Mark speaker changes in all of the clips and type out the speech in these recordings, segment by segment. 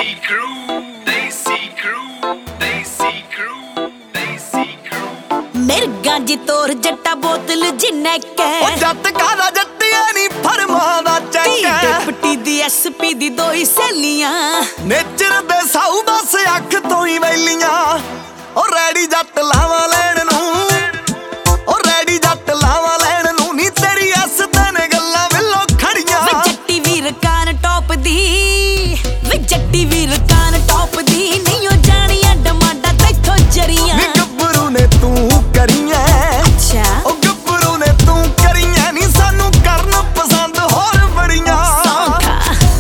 Speaker 1: Desi crew, Desi crew, Desi crew, Desi crew।
Speaker 2: ਮਿਰਗਾਂ ਜੀ ਤੋਰ ਜੱਟਾ ਬੋਤਲ ਜਿੰਨੇ ਕੈ
Speaker 3: ਉਹ ਜੱਟ ਕਾਦਾ ਜੱਟਿਆ ਨੀ ਫਰਮਾਂ ਦਾ ਚੱਕ
Speaker 2: ਡਿਪਟੀ ਦੀ ਐਸਪੀ ਦੀ ਦੋ ਹੀ ਸਹੇਲੀਆਂ
Speaker 3: ਨੇਚਰ ਦੇ ਸਾਊ ਬਸ ਅੱਖ ਤੋਂ ਹੀ ਵੈਲੀਆਂ ਉਹ ਰੈਡੀ ਜੱਟ ਲਾਵਾਂ ਲੈਣ ਨੂੰ ਉਹ ਰੈਡੀ ਜੱਟ ਲਾਵਾਂ ਲੈਣ ਨੂੰ ਨੀ ਤੇਰੀ ਐਸ ਤੇ ਨੇ ਗੱਲਾਂ ਵਿੱਲੋ ਖੜੀਆਂ
Speaker 2: ਵੇ ਜੱਟੀ ਵੀਰ ਕਾਨ ਟੌਪ ਦੀ ਵੇ ਜੱਟੀ ਵੀਰ ਕਾਨ ਟੌਪ ਦੀ ਨਹੀਂ ਉਹ ਜਾਣੀਆਂ ਡਮਾਂਡਾ ਤੈਥੋਂ ਜਰੀਆਂ
Speaker 3: ਨੀ ਗੱਭਰੂ ਨੇ ਤੂੰ ਕਰੀਆਂ
Speaker 2: ਅੱਛਾ
Speaker 3: ਉਹ ਗੱਭਰੂ ਨੇ ਤੂੰ ਕਰੀਆਂ ਨੀ ਸਾਨੂੰ ਕਰਨ ਪਸੰਦ ਹੋਰ ਬੜੀਆਂ
Speaker 2: ਸੌਖਾ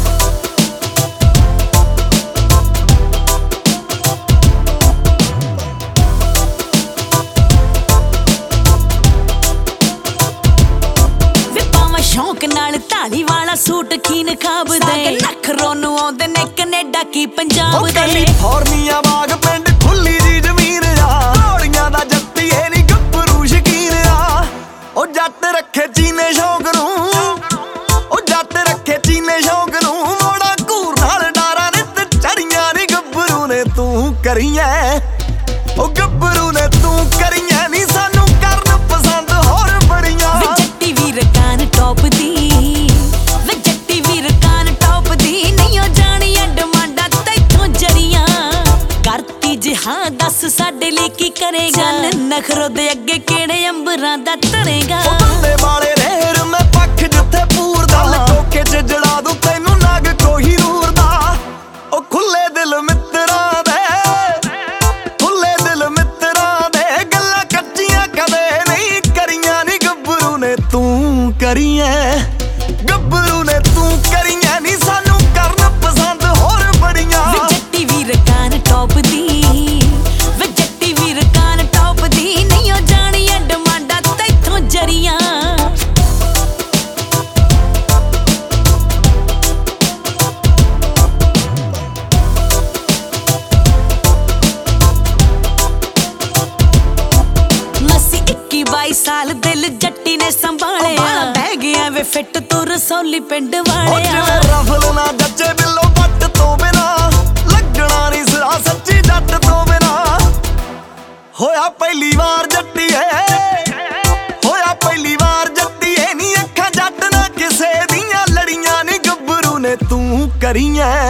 Speaker 2: ਸ਼ੌਂਕ ਨਾਲ ਢਾਲੀ ਵਾਲਾ ਸੂਟ ਖੀਨ ਖਾਬ ਦੇ ਨਖਰੋਂ ਨੂੰ ਆਉਂਦੇ ਨੇ ਕੈਨੇਡਾ ਕੀ ਪੰਜਾਬ ਦੇ
Speaker 3: ਕੈਲੀਫੋਰਨੀਆ ਬਾਗ ਪਿੰਡ ਖੁੱਲੀ ਦੀ ਜ਼ਮੀਨ ਆ ਘੋੜੀਆਂ ਦਾ ਜੱਟੀ ਇਹ ਨੀ ਗੱਭਰੂ ਸ਼ਕੀਨ ਆ ਉਹ ਜੱਟ ਰੱਖੇ ਚੀਨੇ ਸ਼ੌਂਕ ਨੂੰ ਉਹ ਜੱਟ ਰੱਖੇ ਚੀਨੇ ਸ਼ੌਂਕ ਨੂੰ ਮੋੜਾ ਘੂਰ ਨਾਲ ਡਾਰਾ ਨਿੱਤ ਚੜੀਆਂ ਨੀ ਗੱਭਰੂ ਨੇ ਤੂੰ ਕਰੀਆਂ ਉਹ ਗੱਭਰੂ ਨੇ ਤੂੰ ਕਰੀਆਂ ਨੀ ਸਾਨੂੰ ਕਰਨ ਪਸੰਦ ਹੋਰ ਬੜੀਆਂ
Speaker 2: ਜੱਟੀ ਵੀਰ ਕਾਨ ਟੌਪ ਦੀ ਵੇ ਜੱਟੀ ਵੀਰ ਕਾਨ ਟੌਪ ਦੀ ਨਹੀਂ ਉਹ ਜਾਣੀਆਂ ਡਮਾਂਡਾ ਤੈਥੋਂ ਜਰੀਆਂ ਕਰਤੀ ਜਹਾਂ ਦੱਸ ਸਾਡੇ ਲਈ ਕੀ ਕਰੇਗਾ ਨਖਰੋ ਦੇ ਅੱਗੇ ਕਿਹੜੇ ਅੰਬਰਾਂ ਦਾ ਧਰੇਗਾ
Speaker 3: ਉਹ ਬੰਦੇ ਵਾਲੇ ਰੇਰ ਮੈਂ ਪੱਖ ਜਿੱਥੇ ਪੂਰਦਾ ਕੋਕੇ ਚ ਜੜਾ ਦੂੰ ਤੈਨੂੰ ਨਗ ਕੋਈ ਨੂਰ ਦਾ ਉਹ ਖੁੱਲੇ ਦਿਲ ਮਿੱਤਰਾਂ ਦੇ ਖੁੱਲੇ ਦਿਲ ਮਿੱਤਰਾਂ ਦੇ ਗੱਲਾਂ ਕੱਚੀਆਂ ਕਦੇ ਨਹੀਂ ਕਰੀਆਂ ਨੀ ਗੱਭਰੂ ਨੇ ਤੂੰ ਕਰੀਆਂ ਗੱਭਰੂ ਨੇ ਤੂੰ ਕਰੀਆਂ ਨੀ ਸਾਨੂੰ ਕਰਨ ਪਸੰਦ ਹੋਰ ਬੜੀਆਂ
Speaker 2: ਵੇ ਜੱਟੀ ਵੀਰ ਕਾਨ ਟੌਪ ਦੀ ਵੇ ਜੱਟੀ ਵੀਰ ਕਾਨ ਟੌਪ ਦੀ ਨਹੀਂ ਉਹ ਜਾਣੀਆਂ ਡਮਾਂਡਾ ਤੈਥੋਂ ਜਰੀਆਂ ਮਸੀ 21-22 ਸਾਲ ਦਿਲ ਜੱਟੀ ਨੇ ਸੰਭਾਲਿਆ ਬਹਿ ਗਿਆ ਵੇ ਫਿੱਟ ਤੂੰ ਰਸੌਲੀ ਪਿੰਡ ਵਾਲਿਆ
Speaker 3: ਰਫਲ ਨਾ ਜੱਜੇ ਬਿੱਲੋ ਪੱਟ ਤੋਂ ਬਿਨਾ ਲੱਗਣਾ ਨੀ ਸਿਰਾ ਸੱਚੀ ਜੱਟ ਤੋਂ ਬਿਨਾ ਹੋਇਆ ਪਹਿਲੀ ਵਾਰ ਜੱਟੀਏ ਹੋਇਆ ਪਹਿਲੀ ਵਾਰ ਜੱਟੀਏ ਨੀ ਅੱਖਾਂ ਜੱਟ ਨਾ ਕਿਸੇ ਦੀਆਂ ਲੜੀਆਂ ਨੀ ਗੱਭਰੂ ਨੇ ਤੂੰ ਕਰੀਆਂ